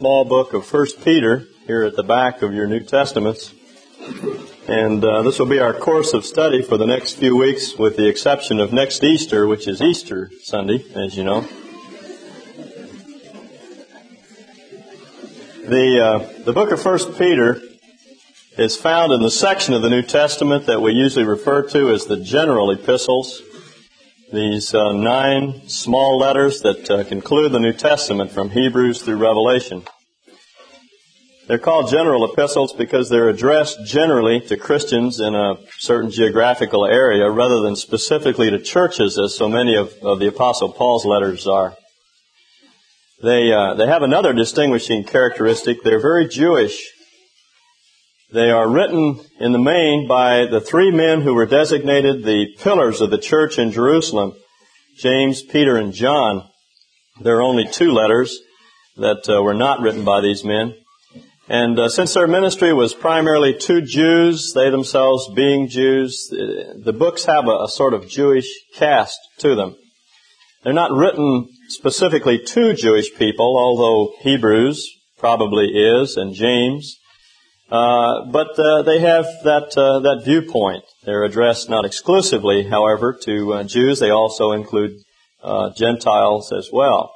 small book of 1 Peter here at the back of your New Testaments. And this will be our course of study for the next few weeks, with the exception of next Easter, which is Easter Sunday, as you know. The book of 1 Peter is found in the section of the New Testament that we usually refer to as the general epistles. These 9 small letters that conclude the New Testament from Hebrews through Revelation. They're called general epistles because they're addressed generally to Christians in a certain geographical area rather than specifically to churches, as so many of the Apostle Paul's letters are. They have another distinguishing characteristic. They're very Jewish. They are written in the main by the 3 men who were designated the pillars of the church in Jerusalem, James, Peter, and John. There are only 2 letters that were not written by these men. And since their ministry was primarily to Jews, they themselves being Jews, the books have a sort of Jewish cast to them. They're not written specifically to Jewish people, although Hebrews probably is, and James. But they have that viewpoint. They're addressed not exclusively, however, to Jews. They also include Gentiles as well.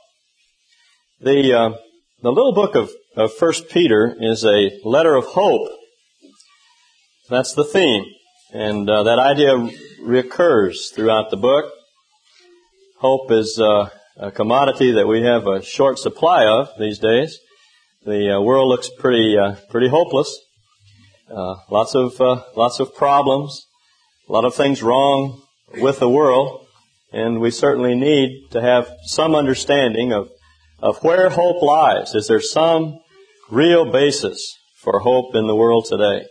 The little book of 1 Peter is a letter of hope. That's the theme. And that idea recurs throughout the book. Hope is a commodity that we have a short supply of these days. The world looks pretty hopeless. Lots of problems. A lot of things wrong with the world. And we certainly need to have some understanding of where hope lies. Is there some real basis for hope in the world today?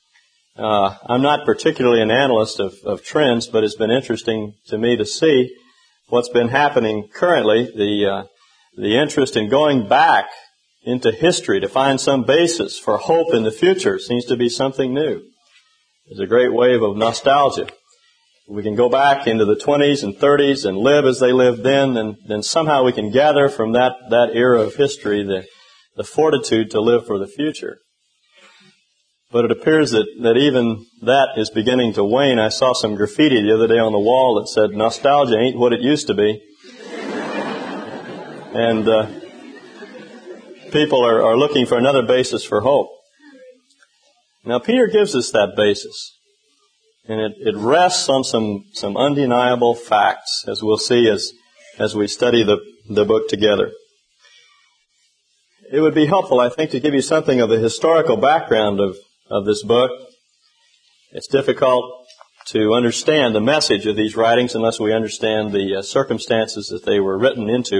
I'm not particularly an analyst of trends, but it's been interesting to me to see what's been happening currently. The interest in going back into history to find some basis for hope in the future seems to be something new. There's a great wave of nostalgia. We can go back into the 20s and 30s and live as they lived then somehow we can gather from that era of history the fortitude to live for the future. But it appears that even that is beginning to wane. I saw some graffiti the other day on the wall that said, "Nostalgia ain't what it used to be." And people are looking for another basis for hope. Now, Peter gives us that basis. And it rests on some undeniable facts, as we'll see as we study the book together. It would be helpful, I think, to give you something of the historical background of this book. It's difficult to understand the message of these writings unless we understand the circumstances that they were written into.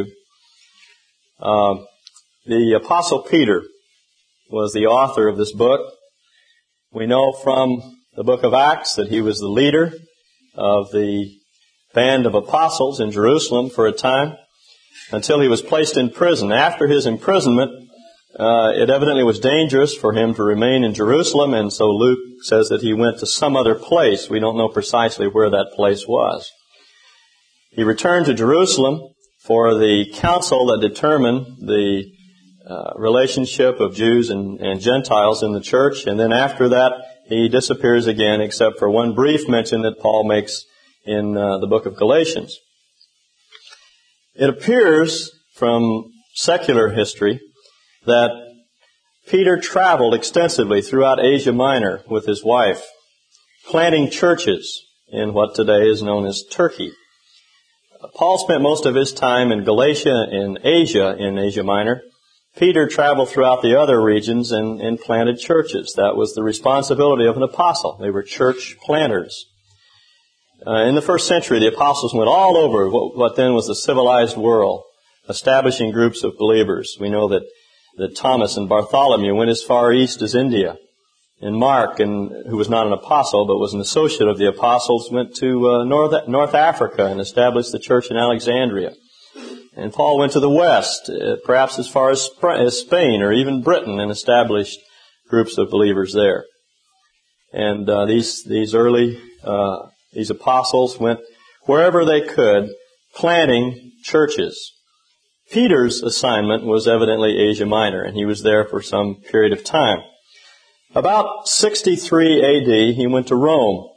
The Apostle Peter was the author of this book. We know from the book of Acts that he was the leader of the band of apostles in Jerusalem for a time until he was placed in prison. After his imprisonment, it evidently was dangerous for him to remain in Jerusalem, and so Luke says that he went to some other place. We don't know precisely where that place was. He returned to Jerusalem for the council that determined the relationship of Jews and Gentiles in the church, and then after that, he disappears again, except for one brief mention that Paul makes in the book of Galatians. It appears from secular history that Peter traveled extensively throughout Asia Minor with his wife, planting churches in what today is known as Turkey. Paul spent most of his time in Galatia, in Asia Minor. Peter traveled throughout the other regions and planted churches. That was the responsibility of an apostle. They were church planters. In the first century, the apostles went all over what then was the civilized world, establishing groups of believers. We know that Thomas and Bartholomew went as far east as India. And Mark, who was not an apostle but was an associate of the apostles, went to North Africa and established the church in Alexandria. And Paul went to the west, perhaps as far as Spain or even Britain, and established groups of believers there. And these apostles went wherever they could, planting churches. Peter's assignment was evidently Asia Minor, and he was there for some period of time. About 63 A.D., he went to Rome.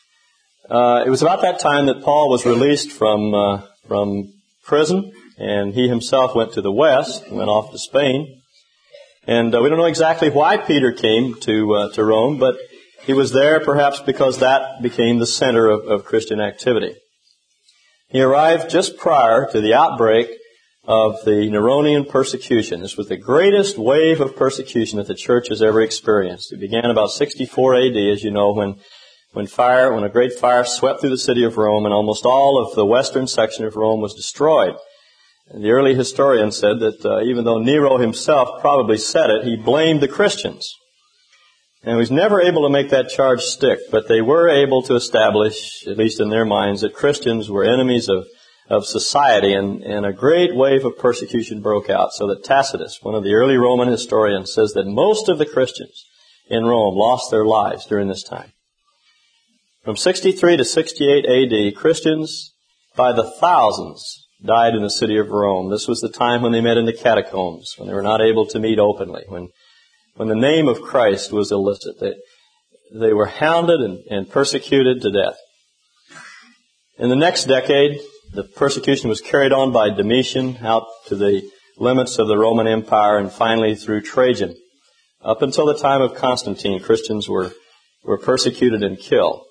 It was about that time that Paul was released from prison, and he himself went to the west, went off to Spain. And we don't know exactly why Peter came to Rome, but he was there perhaps because that became the center of Christian activity. He arrived just prior to the outbreak of the Neronian persecution. This was the greatest wave of persecution that the church has ever experienced. It began about 64 A.D., as you know, when a great fire swept through the city of Rome, and almost all of the western section of Rome was destroyed. And the early historian said that even though Nero himself probably said it, he blamed the Christians. And he was never able to make that charge stick, but they were able to establish, at least in their minds, that Christians were enemies of society, and a great wave of persecution broke out, so that Tacitus, one of the early Roman historians, says that most of the Christians in Rome lost their lives during this time. From 63 to 68 A.D., Christians by the thousands died in the city of Rome. This was the time when they met in the catacombs, when they were not able to meet openly, when the name of Christ was illicit. They were hounded and persecuted to death. In the next decade, the persecution was carried on by Domitian out to the limits of the Roman Empire, and finally through Trajan. Up until the time of Constantine, Christians were persecuted and killed.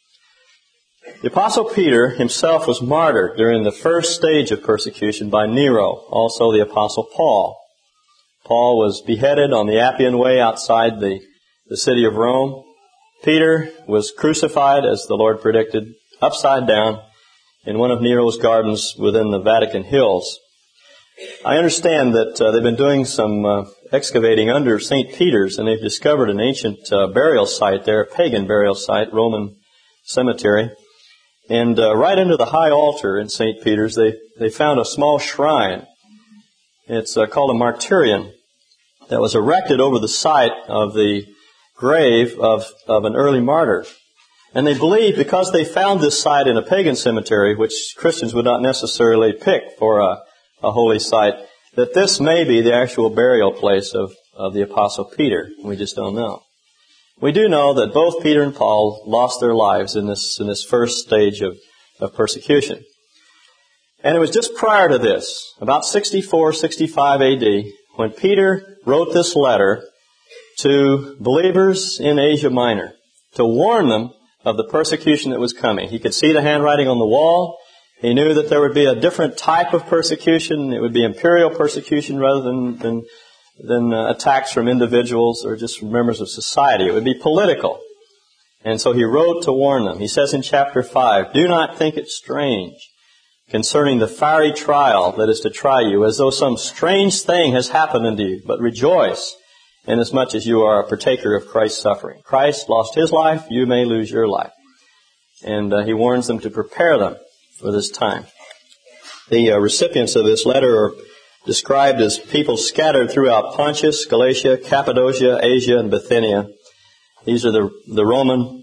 The Apostle Peter himself was martyred during the first stage of persecution by Nero, also the Apostle Paul. Paul was beheaded on the Appian Way outside the city of Rome. Peter was crucified, as the Lord predicted, upside down in one of Nero's gardens within the Vatican Hills. I understand that they've been doing some excavating under St. Peter's, and they've discovered an ancient burial site there, a pagan burial site, Roman cemetery. And right under the high altar in St. Peter's, they found a small shrine. It's called a martyrion that was erected over the site of the grave of an early martyr. And they believe, because they found this site in a pagan cemetery, which Christians would not necessarily pick for a holy site, that this may be the actual burial place of the Apostle Peter. We just don't know. We do know that both Peter and Paul lost their lives in this first stage of persecution. And it was just prior to this, about 64, 65 A.D., when Peter wrote this letter to believers in Asia Minor to warn them of the persecution that was coming. He could see the handwriting on the wall. He knew that there would be a different type of persecution. It would be imperial persecution rather than attacks from individuals or just from members of society. It would be political. And so he wrote to warn them. He says in chapter 5, "Do not think it strange concerning the fiery trial that is to try you, as though some strange thing has happened unto you, but rejoice inasmuch as you are a partaker of Christ's suffering." Christ lost his life, you may lose your life. And he warns them to prepare them for this time. The recipients of this letter are described as people scattered throughout Pontus, Galatia, Cappadocia, Asia, and Bithynia. These are the Roman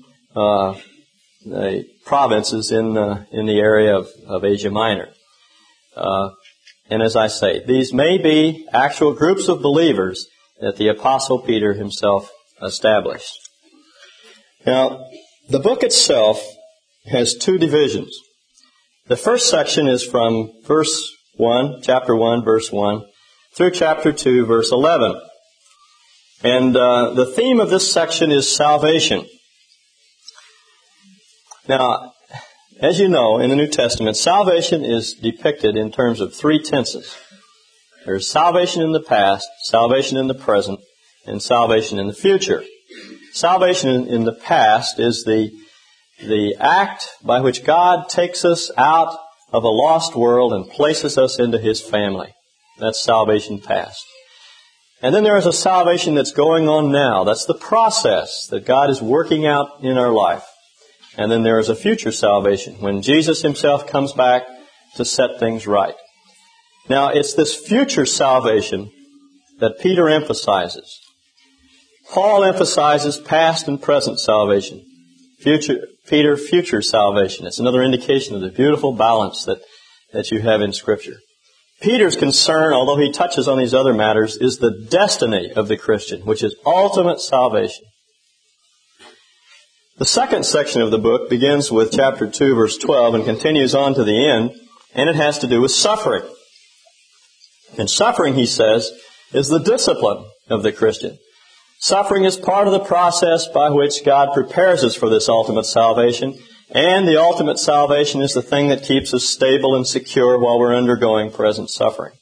provinces in the area of Asia Minor. And as I say, these may be actual groups of believers that the Apostle Peter himself established. Now, the book itself has two divisions. The first section is from verse 1, chapter 1, verse 1, through chapter 2, verse 11. And the theme of this section is salvation. Now, as you know, in the New Testament, salvation is depicted in terms of three tenses. There's salvation in the past, salvation in the present, and salvation in the future. Salvation in the past is the act by which God takes us out of a lost world and places us into His family. That's salvation past. And then there is a salvation that's going on now. That's the process that God is working out in our life. And then there is a future salvation when Jesus Himself comes back to set things right. Now, it's this future salvation that Peter emphasizes. Paul emphasizes past and present salvation. Peter, future salvation. It's another indication of the beautiful balance that you have in Scripture. Peter's concern, although he touches on these other matters, is the destiny of the Christian, which is ultimate salvation. The second section of the book begins with chapter 2, verse 12, and continues on to the end, and it has to do with suffering. And suffering, he says, is the discipline of the Christian. Suffering is part of the process by which God prepares us for this ultimate salvation, and the ultimate salvation is the thing that keeps us stable and secure while we're undergoing present suffering.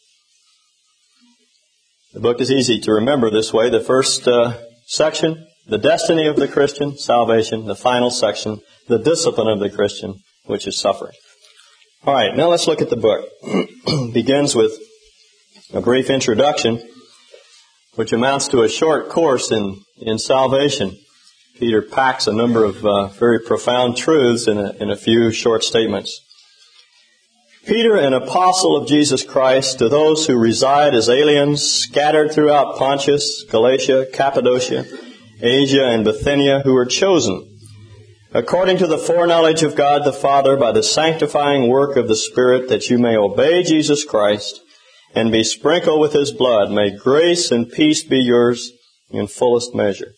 The book is easy to remember this way. The first section, the destiny of the Christian, salvation. The final section, the discipline of the Christian, which is suffering. All right, now let's look at the book. It begins with a brief introduction, which amounts to a short course in salvation. Peter packs a number of very profound truths in a few short statements. Peter, an apostle of Jesus Christ, to those who reside as aliens scattered throughout Pontus, Galatia, Cappadocia, Asia, and Bithynia, who are chosen, according to the foreknowledge of God the Father, by the sanctifying work of the Spirit, that you may obey Jesus Christ and be sprinkled with His blood. May grace and peace be yours in fullest measure.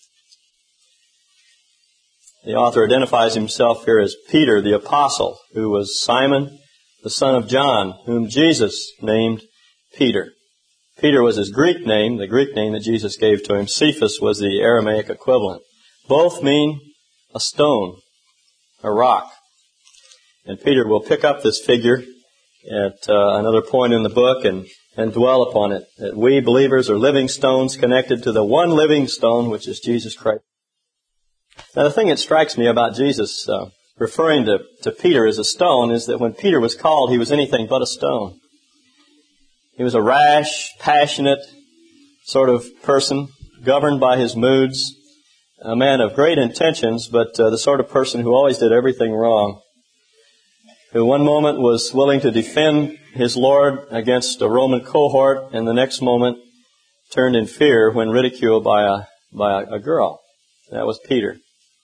The author identifies himself here as Peter, the apostle, who was Simon, the son of John, whom Jesus named Peter. Peter was his Greek name, the Greek name that Jesus gave to him. Cephas was the Aramaic equivalent. Both mean a stone, a rock. And Peter will pick up this figure at another point in the book and dwell upon it, that we believers are living stones connected to the one living stone, which is Jesus Christ. Now, the thing that strikes me about Jesus referring to Peter as a stone is that when Peter was called, he was anything but a stone. He was a rash, passionate sort of person, governed by his moods, a man of great intentions, but the sort of person who always did everything wrong, who one moment was willing to defend his Lord against a Roman cohort, and the next moment turned in fear when ridiculed by a girl. That was Peter.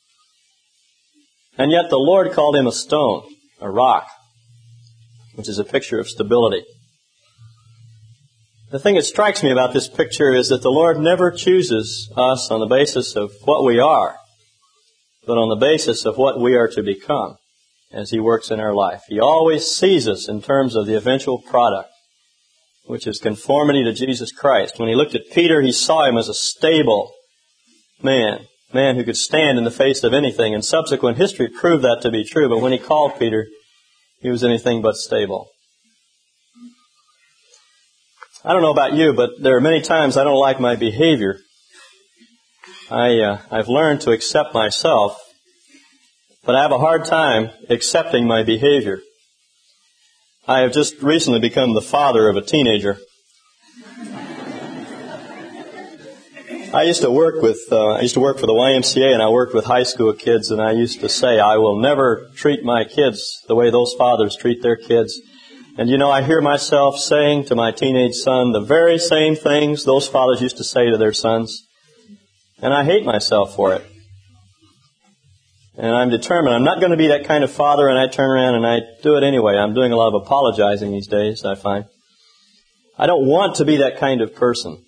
And yet the Lord called him a stone, a rock, which is a picture of stability. The thing that strikes me about this picture is that the Lord never chooses us on the basis of what we are, but on the basis of what we are to become as He works in our life. He always sees us in terms of the eventual product, which is conformity to Jesus Christ. When He looked at Peter, He saw him as a stable man who could stand in the face of anything, and subsequent history proved that to be true. But when He called Peter, he was anything but stable. I don't know about you, but there are many times I don't like my behavior. I've learned to accept myself, but I have a hard time accepting my behavior. I have just recently become the father of a teenager. I used to work for the YMCA, and I worked with high school kids, and I used to say, I will never treat my kids the way those fathers treat their kids. And I hear myself saying to my teenage son the very same things those fathers used to say to their sons. And I hate myself for it. And I'm determined I'm not going to be that kind of father, and I turn around and I do it anyway. I'm doing a lot of apologizing these days, I find. I don't want to be that kind of person.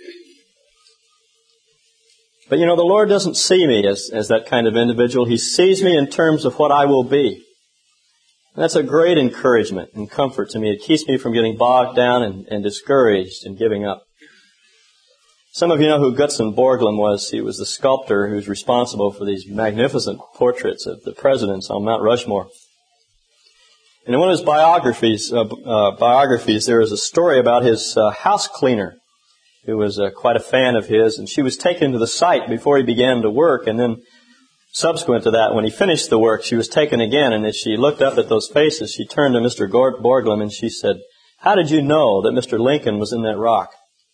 But the Lord doesn't see me as that kind of individual. He sees me in terms of what I will be. And that's a great encouragement and comfort to me. It keeps me from getting bogged down and discouraged and giving up. Some of you know who Gutzon Borglum was. He was the sculptor who's responsible for these magnificent portraits of the presidents on Mount Rushmore. And in one of his biographies, there is a story about his house cleaner, who was quite a fan of his, and she was taken to the site before he began to work, and then subsequent to that, when he finished the work, she was taken again, and as she looked up at those faces, she turned to Mr. Borglum and she said, "How did you know that Mr. Lincoln was in that rock?"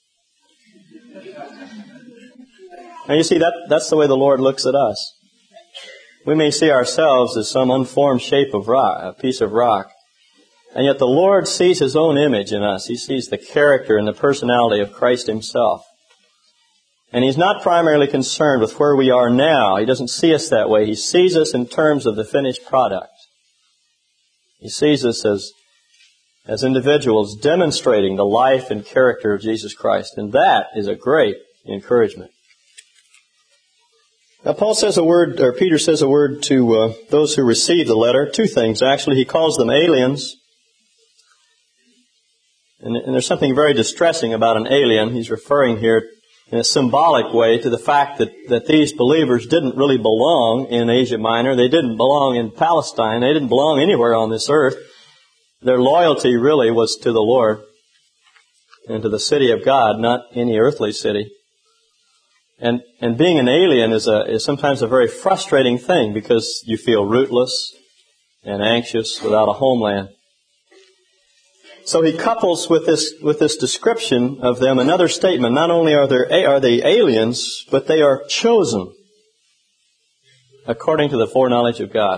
Now you see, that's the way the Lord looks at us. We may see ourselves as some unformed shape of rock, a piece of rock, and yet the Lord sees His own image in us. He sees the character and the personality of Christ Himself. And He's not primarily concerned with where we are now. He doesn't see us that way. He sees us in terms of the finished product. He sees us as as individuals demonstrating the life and character of Jesus Christ. And that is a great encouragement. Now Peter says a word to those who receive the letter. Two things, actually. He calls them aliens. And there's something very distressing about an alien. He's referring here in a symbolic way to the fact that these believers didn't really belong in Asia Minor. They didn't belong in Palestine. They didn't belong anywhere on this earth. Their loyalty really was to the Lord and to the city of God, not any earthly city. And being an alien is sometimes a very frustrating thing because you feel rootless and anxious without a homeland. So he couples with this description of them another statement. Not only are they aliens, but they are chosen according to the foreknowledge of God.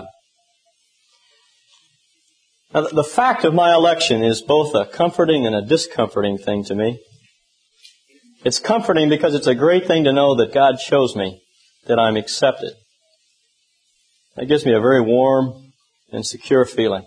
Now, the fact of my election is both a comforting and a discomforting thing to me. It's comforting because it's a great thing to know that God chose me, that I'm accepted. That gives me a very warm and secure feeling.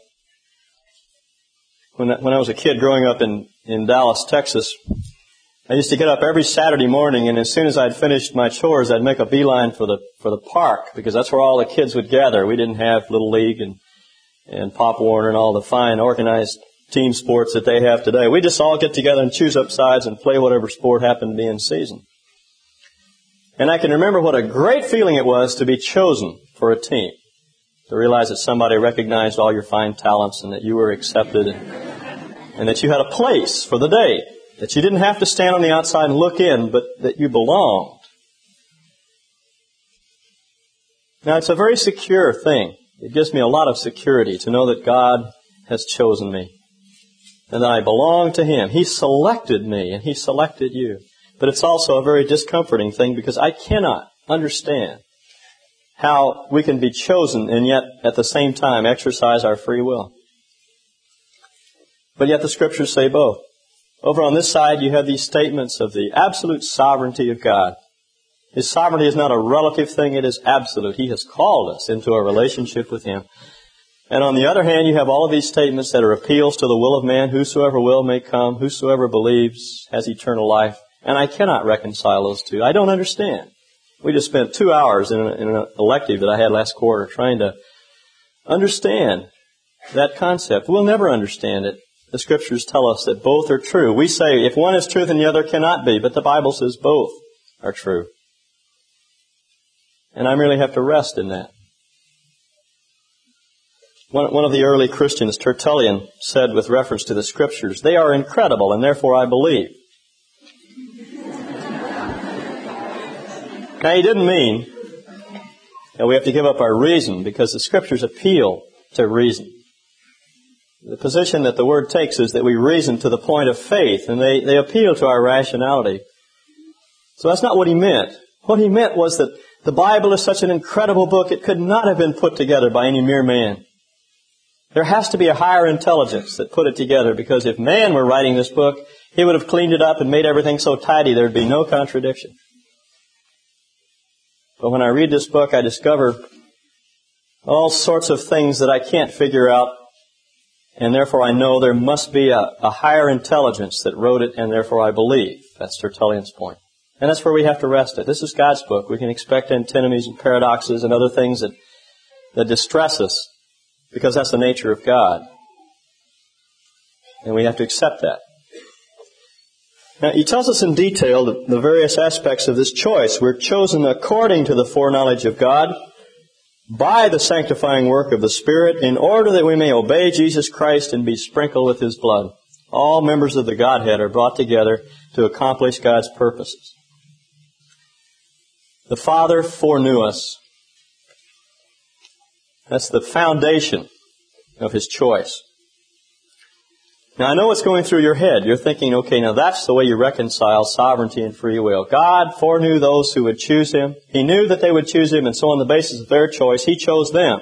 When I was a kid growing up in Dallas, Texas, I used to get up every Saturday morning, and as soon as I'd finished my chores, I'd make a beeline for the park, because that's where all the kids would gather. We didn't have Little League and Pop Warner and all the fine organized team sports that they have today. We just all get together and choose up sides and play whatever sport happened to be in season. And I can remember what a great feeling it was to be chosen for a team, to realize that somebody recognized all your fine talents and that you were accepted and that you had a place for the day, that you didn't have to stand on the outside and look in, but that you belonged. Now, it's a very secure thing. It gives me a lot of security to know that God has chosen me and that I belong to Him. He selected me and He selected you. But it's also a very discomforting thing because I cannot understand how we can be chosen and yet at the same time exercise our free will. But yet the Scriptures say both. Over on this side you have these statements of the absolute sovereignty of God. His sovereignty is not a relative thing, it is absolute. He has called us into a relationship with Him. And on the other hand, you have all of these statements that are appeals to the will of man. Whosoever will may come, whosoever believes has eternal life. And I cannot reconcile those two. I don't understand. We just spent 2 hours in an elective that I had last quarter trying to understand that concept. We'll never understand it. The Scriptures tell us that both are true. We say if one is truth and the other cannot be, but the Bible says both are true. And I merely have to rest in that. One of the early Christians, Tertullian, said with reference to the Scriptures, they are incredible and therefore I believe. Now, he didn't mean that we have to give up our reason because the Scriptures appeal to reason. The position that the Word takes is that we reason to the point of faith, and they appeal to our rationality. So that's not what he meant. What he meant was that the Bible is such an incredible book, it could not have been put together by any mere man. There has to be a higher intelligence that put it together, because if man were writing this book, he would have cleaned it up and made everything so tidy there would be no contradiction. But when I read this book, I discover all sorts of things that I can't figure out, and therefore I know there must be a higher intelligence that wrote it, and therefore I believe. That's Tertullian's point. And that's where we have to rest it. This is God's book. We can expect antinomies and paradoxes and other things that distress us, because that's the nature of God. And we have to accept that. Now, he tells us in detail the various aspects of this choice. We're chosen according to the foreknowledge of God, by the sanctifying work of the Spirit, in order that we may obey Jesus Christ and be sprinkled with His blood. All members of the Godhead are brought together to accomplish God's purposes. The Father foreknew us. That's the foundation of His choice. Now, I know what's going through your head. You're thinking, okay, now that's the way you reconcile sovereignty and free will. God foreknew those who would choose Him. He knew that they would choose Him, and so on the basis of their choice, He chose them.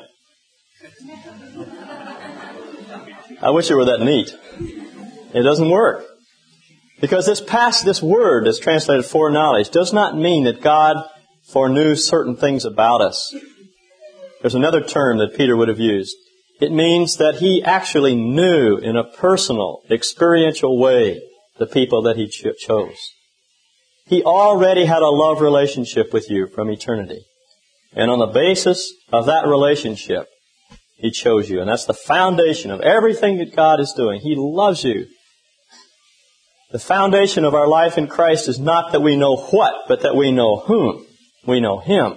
I wish it were that neat. It doesn't work. Because this word that's translated foreknowledge does not mean that God foreknew certain things about us. There's another term that Peter would have used. It means that He actually knew in a personal, experiential way the people that He chose. He already had a love relationship with you from eternity. And on the basis of that relationship, He chose you. And that's the foundation of everything that God is doing. He loves you. The foundation of our life in Christ is not that we know what, but that we know whom. We know Him.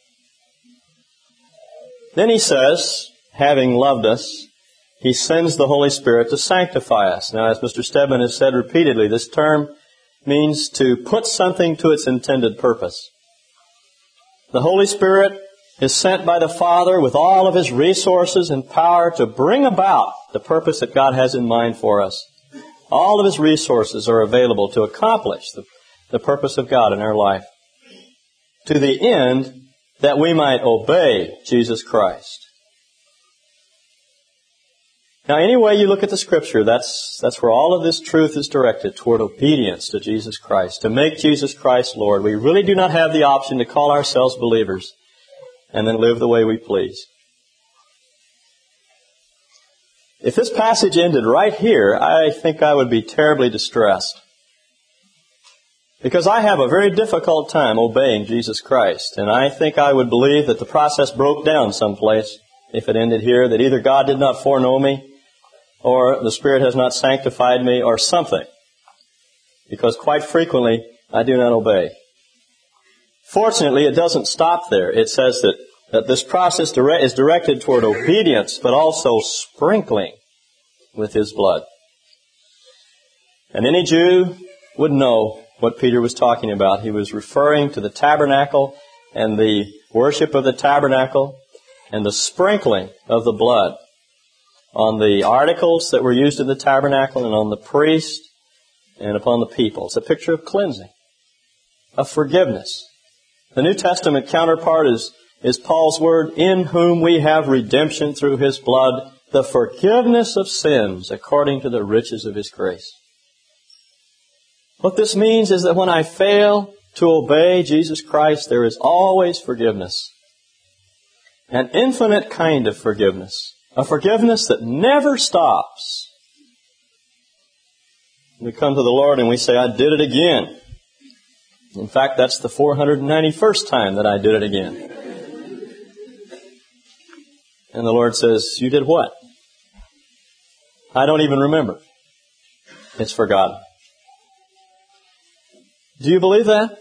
Then He says, having loved us, He sends the Holy Spirit to sanctify us. Now, as Mr. Stedman has said repeatedly, this term means to put something to its intended purpose. The Holy Spirit is sent by the Father with all of His resources and power to bring about the purpose that God has in mind for us. All of His resources are available to accomplish the purpose of God in our life, to the end that we might obey Jesus Christ. Now, any way you look at the Scripture, that's where all of this truth is directed, toward obedience to Jesus Christ, to make Jesus Christ Lord. We really do not have the option to call ourselves believers and then live the way we please. If this passage ended right here, I think I would be terribly distressed. Because I have a very difficult time obeying Jesus Christ. And I think I would believe that the process broke down someplace if it ended here, that either God did not foreknow me, or the Spirit has not sanctified me, or something. Because quite frequently, I do not obey. Fortunately, it doesn't stop there. It says that this process is directed toward obedience, but also sprinkling with His blood. And any Jew would know what Peter was talking about. He was referring to the tabernacle and the worship of the tabernacle and the sprinkling of the blood on the articles that were used in the tabernacle and on the priest and upon the people. It's a picture of cleansing, of forgiveness. The New Testament counterpart is Paul's word, in whom we have redemption through His blood, the forgiveness of sins according to the riches of His grace. What this means is that when I fail to obey Jesus Christ, there is always forgiveness. An infinite kind of forgiveness. A forgiveness that never stops. We come to the Lord and we say, I did it again. In fact, that's the 491st time that I did it again. And the Lord says, you did what? I don't even remember. It's forgotten. Do you believe that?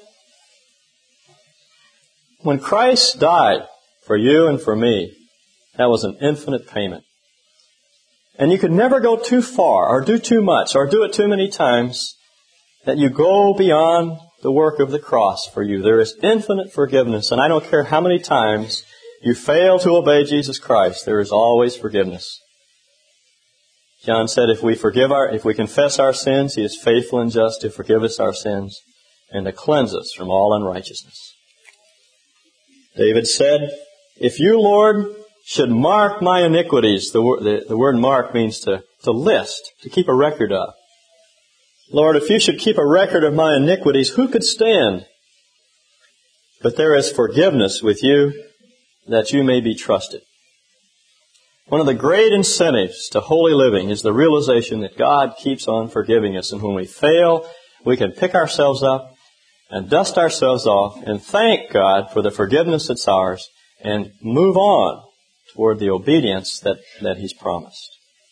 When Christ died for you and for me, that was an infinite payment. And you could never go too far or do too much or do it too many times that you go beyond the work of the cross for you. There is infinite forgiveness, and I don't care how many times you fail to obey Jesus Christ, there is always forgiveness. John said if we confess our sins, He is faithful and just to forgive us our sins and to cleanse us from all unrighteousness. David said, if you, Lord, should mark my iniquities, the word mark means to list, to keep a record of. Lord, if you should keep a record of my iniquities, who could stand? But there is forgiveness with you, that you may be trusted. One of the great incentives to holy living is the realization that God keeps on forgiving us. And when we fail, we can pick ourselves up and dust ourselves off and thank God for the forgiveness that's ours and move on toward the obedience that He's promised.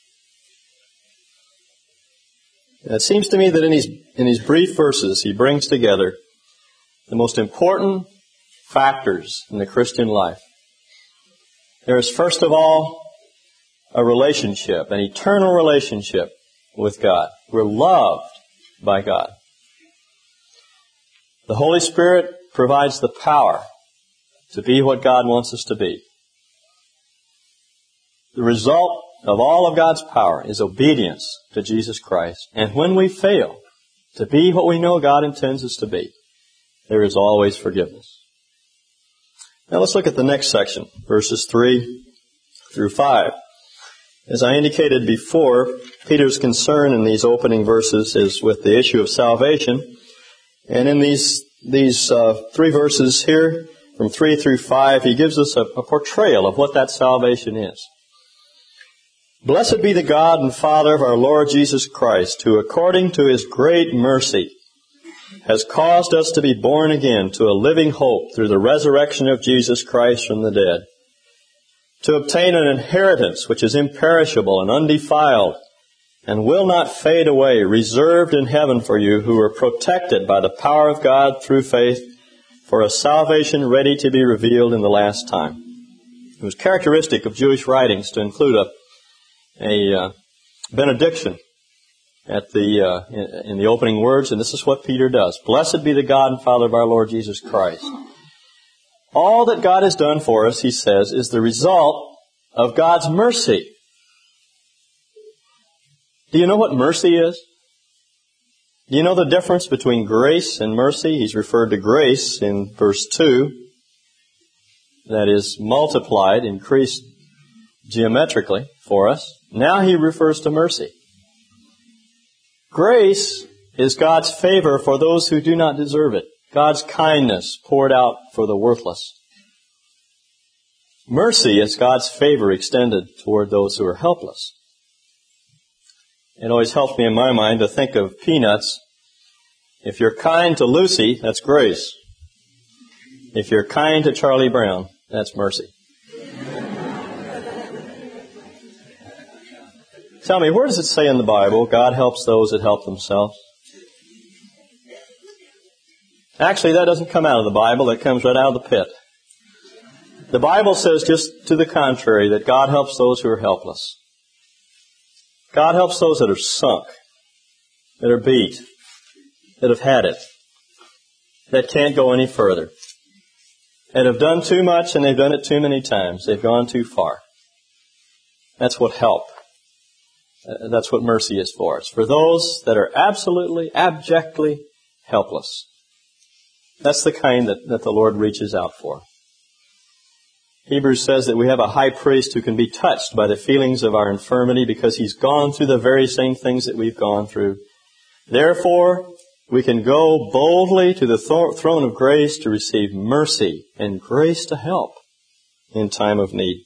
It seems to me that in these brief verses, he brings together the most important factors in the Christian life. There is, first of all, a relationship, an eternal relationship with God. We're loved by God. The Holy Spirit provides the power to be what God wants us to be. The result of all of God's power is obedience to Jesus Christ. And when we fail to be what we know God intends us to be, there is always forgiveness. Now let's look at the next section, verses 3 through 5. As I indicated before, Peter's concern in these opening verses is with the issue of salvation. And in these three verses here, from 3 through 5, he gives us a portrayal of what that salvation is. Blessed be the God and Father of our Lord Jesus Christ, who according to His great mercy has caused us to be born again to a living hope through the resurrection of Jesus Christ from the dead, to obtain an inheritance which is imperishable and undefiled and will not fade away, reserved in heaven for you who are protected by the power of God through faith for a salvation ready to be revealed in the last time. It was characteristic of Jewish writings to include a benediction at in the opening words, and this is what Peter does. Blessed be the God and Father of our Lord Jesus Christ. All that God has done for us, he says, is the result of God's mercy. Do you know what mercy is? Do you know the difference between grace and mercy? He's referred to grace in verse 2. That is multiplied, increased geometrically for us. Now he refers to mercy. Grace is God's favor for those who do not deserve it. God's kindness poured out for the worthless. Mercy is God's favor extended toward those who are helpless. It always helps me in my mind to think of Peanuts. If you're kind to Lucy, that's grace. If you're kind to Charlie Brown, that's mercy. Tell me, where does it say in the Bible, God helps those that help themselves? Actually, that doesn't come out of the Bible. That comes right out of the pit. The Bible says just to the contrary, that God helps those who are helpless. God helps those that are sunk, that are beat, that have had it, that can't go any further, that have done too much and they've done it too many times. They've gone too far. That's what help. That's what mercy is for. It's for those that are absolutely, abjectly helpless. That's the kind that the Lord reaches out for. Hebrews says that we have a high priest who can be touched by the feelings of our infirmity because he's gone through the very same things that we've gone through. Therefore, we can go boldly to the throne of grace to receive mercy and grace to help in time of need.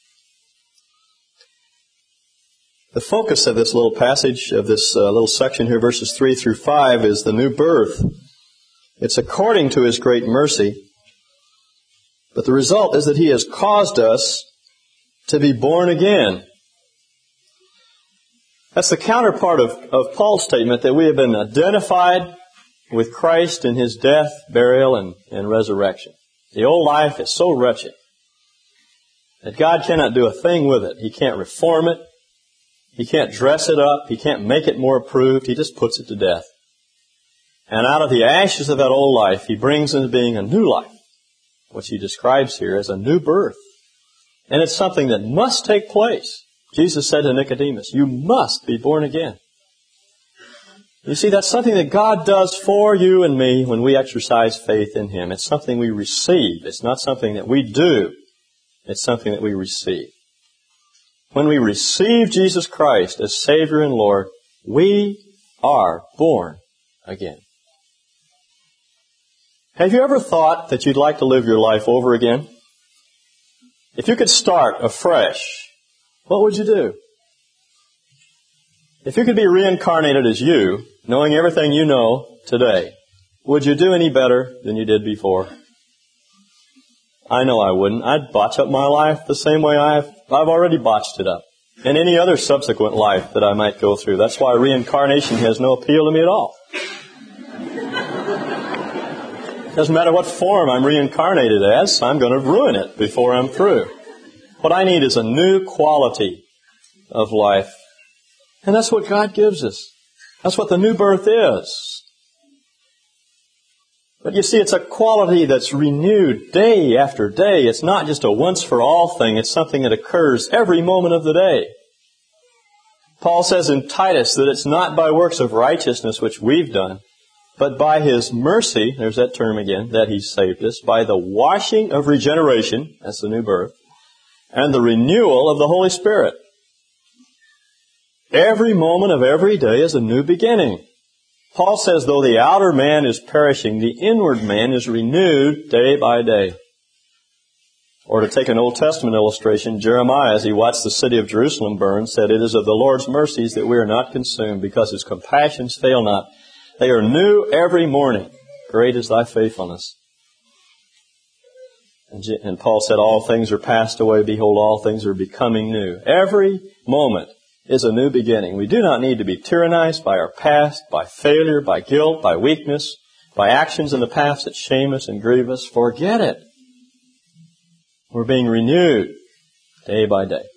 The focus of this little passage, of this little section here, verses 3 through 5, is the new birth. It's according to His great mercy. But the result is that He has caused us to be born again. That's the counterpart of Paul's statement that we have been identified with Christ in His death, burial, and resurrection. The old life is so wretched that God cannot do a thing with it. He can't reform it. He can't dress it up. He can't make it more approved. He just puts it to death. And out of the ashes of that old life, He brings into being a new life, which He describes here as a new birth. And it's something that must take place. Jesus said to Nicodemus, you must be born again. You see, that's something that God does for you and me when we exercise faith in Him. It's something we receive. It's not something that we do. It's something that we receive. When we receive Jesus Christ as Savior and Lord, we are born again. Have you ever thought that you'd like to live your life over again? If you could start afresh, what would you do? If you could be reincarnated as you, knowing everything you know today, would you do any better than you did before? I know I wouldn't. I'd botch up my life the same way I've already botched it up. And any other subsequent life that I might go through. That's why reincarnation has no appeal to me at all. Doesn't matter what form I'm reincarnated as, I'm going to ruin it before I'm through. What I need is a new quality of life. And that's what God gives us. That's what the new birth is. But you see, it's a quality that's renewed day after day. It's not just a once-for-all thing. It's something that occurs every moment of the day. Paul says in Titus that it's not by works of righteousness which we've done, but by His mercy, there's that term again, that He saved us, by the washing of regeneration, that's the new birth, and the renewal of the Holy Spirit. Every moment of every day is a new beginning. Paul says, though the outer man is perishing, the inward man is renewed day by day. Or to take an Old Testament illustration, Jeremiah, as he watched the city of Jerusalem burn, said, "It is of the Lord's mercies that we are not consumed, because His compassions fail not. They are new every morning. Great is thy faithfulness." And Paul said, "All things are passed away. Behold, all things are becoming new." Every moment is a new beginning. We do not need to be tyrannized by our past, by failure, by guilt, by weakness, by actions in the past that shame us and grieve us. Forget it. We're being renewed day by day.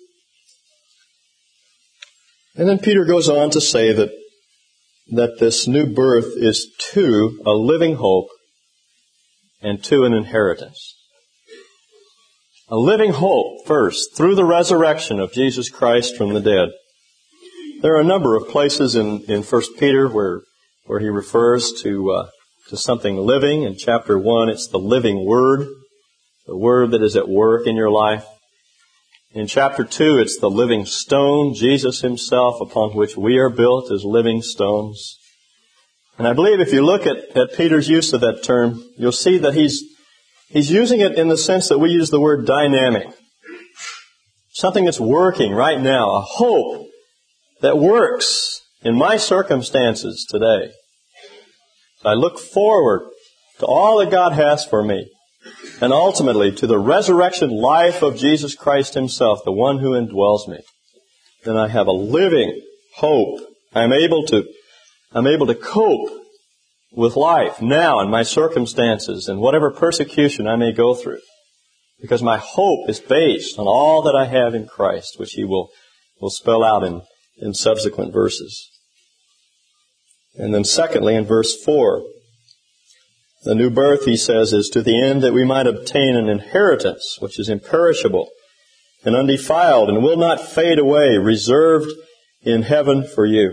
And then Peter goes on to say that this new birth is to a living hope and to an inheritance. A living hope, first, through the resurrection of Jesus Christ from the dead. There are a number of places in 1 Peter where he refers to something living. In chapter 1, it's the living Word, the Word that is at work in your life. In chapter 2, it's the living stone, Jesus Himself, upon which we are built as living stones. And I believe if you look at Peter's use of that term, you'll see that he's using it in the sense that we use the word dynamic. Something that's working right now, a hope that works in my circumstances today. I look forward to all that God has for me, and ultimately to the resurrection life of Jesus Christ Himself, the one who indwells me. Then I have a living hope. I'm able to cope with life now and my circumstances and whatever persecution I may go through, because my hope is based on all that I have in Christ, which he will spell out in subsequent verses. And then secondly, in verse 4, the new birth, he says, is to the end that we might obtain an inheritance which is imperishable and undefiled and will not fade away, reserved in heaven for you.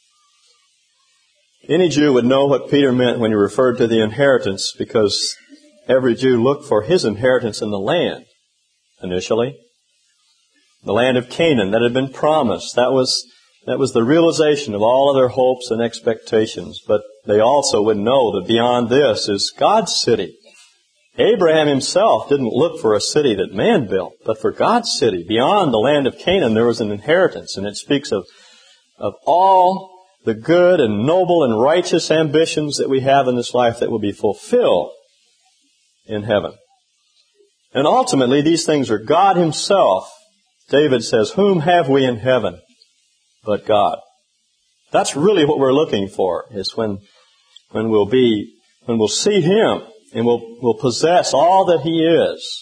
Any Jew would know what Peter meant when he referred to the inheritance, because every Jew looked for his inheritance in the land initially. The land of Canaan that had been promised. That was the realization of all of their hopes and expectations. But they also would know that beyond this is God's city. Abraham himself didn't look for a city that man built, but for God's city. Beyond the land of Canaan there was an inheritance, and it speaks of all the good and noble and righteous ambitions that we have in this life that will be fulfilled in heaven. And ultimately, these things are God Himself. David says, "Whom have we in heaven but God?" That's really what we're looking for, is when we'll see Him and we'll possess all that He is.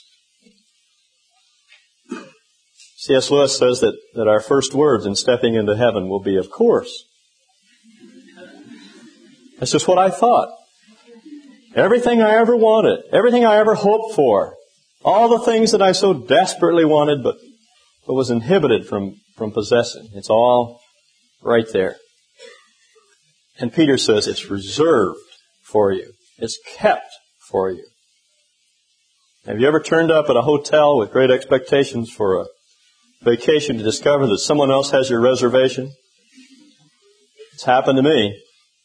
C.S. Lewis says that our first words in stepping into heaven will be, "Of course." That's just what I thought. Everything I ever wanted, everything I ever hoped for, all the things that I so desperately wanted but was inhibited from possessing. It's all right there. And Peter says it's reserved for you. It's kept for you. Have you ever turned up at a hotel with great expectations for a vacation to discover that someone else has your reservation? It's happened to me.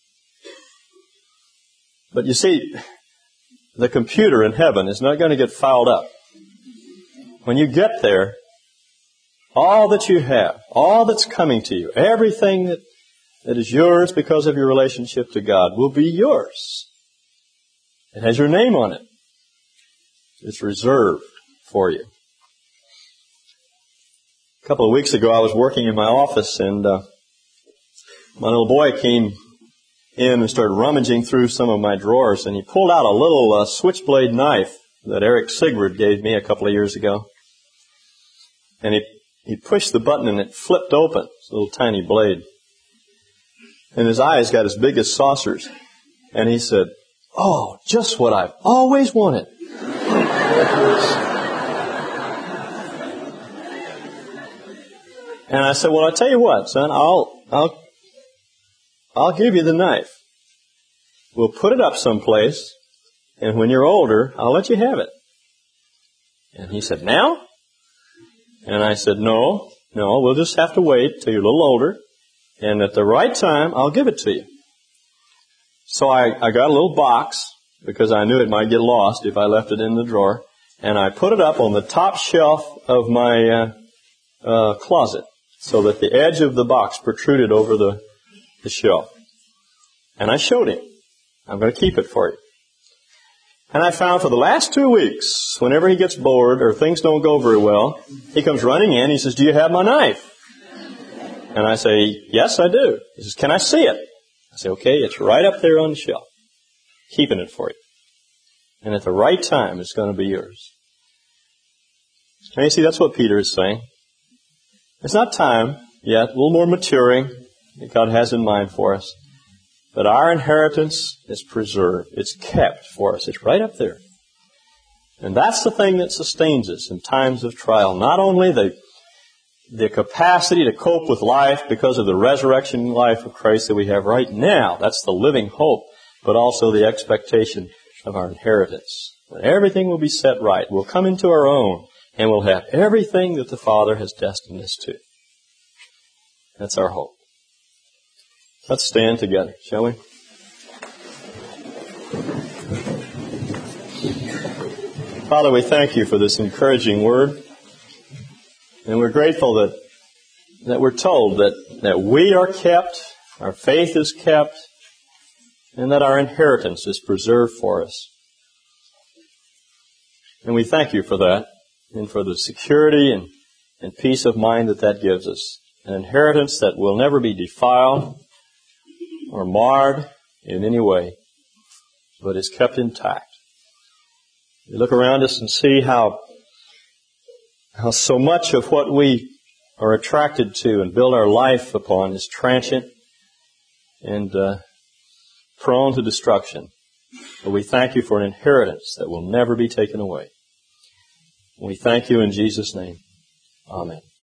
But you see, the computer in heaven is not going to get fouled up. When you get there, all that you have, all that's coming to you, everything that is yours because of your relationship to God will be yours. It has your name on it. It's reserved for you. A couple of weeks ago, I was working in my office, and my little boy came in and started rummaging through some of my drawers, and he pulled out a little switchblade knife that Eric Sigurd gave me a couple of years ago. And he pushed the button and it flipped open. It's a little tiny blade. And his eyes got as big as saucers. And he said, "Oh, just what I've always wanted." And I said, "Well, I'll tell you what, son, I'll give you the knife. We'll put it up someplace, and when you're older, I'll let you have it." And he said, "Now?" And I said, No, we'll just have to wait till you're a little older, and at the right time, I'll give it to you. So I got a little box, because I knew it might get lost if I left it in the drawer, and I put it up on the top shelf of my closet so that the edge of the box protruded over the shelf. And I showed him. I'm going to keep it for you. And I found for the last 2 weeks, whenever he gets bored or things don't go very well, he comes running in. He says, "Do you have my knife?" And I say, "Yes, I do." He says, "Can I see it?" I say, "Okay, it's right up there on the shelf. Keeping it for you. And at the right time, it's going to be yours." Now you see, that's what Peter is saying. It's not time yet, a little more maturing that God has in mind for us. But our inheritance is preserved. It's kept for us. It's right up there. And that's the thing that sustains us in times of trial. Not only the capacity to cope with life because of the resurrection life of Christ that we have right now. That's the living hope. But also the expectation of our inheritance. When everything will be set right. We'll come into our own. And we'll have everything that the Father has destined us to. That's our hope. Let's stand together, shall we? Father, we thank you for this encouraging word. And we're grateful that we're told that we are kept, our faith is kept, and that our inheritance is preserved for us. And we thank you for that, and for the security and peace of mind that gives us. An inheritance that will never be defiled or marred in any way, but is kept intact. We look around us and see how so much of what we are attracted to and build our life upon is transient and prone to destruction. But we thank you for an inheritance that will never be taken away. We thank you in Jesus' name. Amen.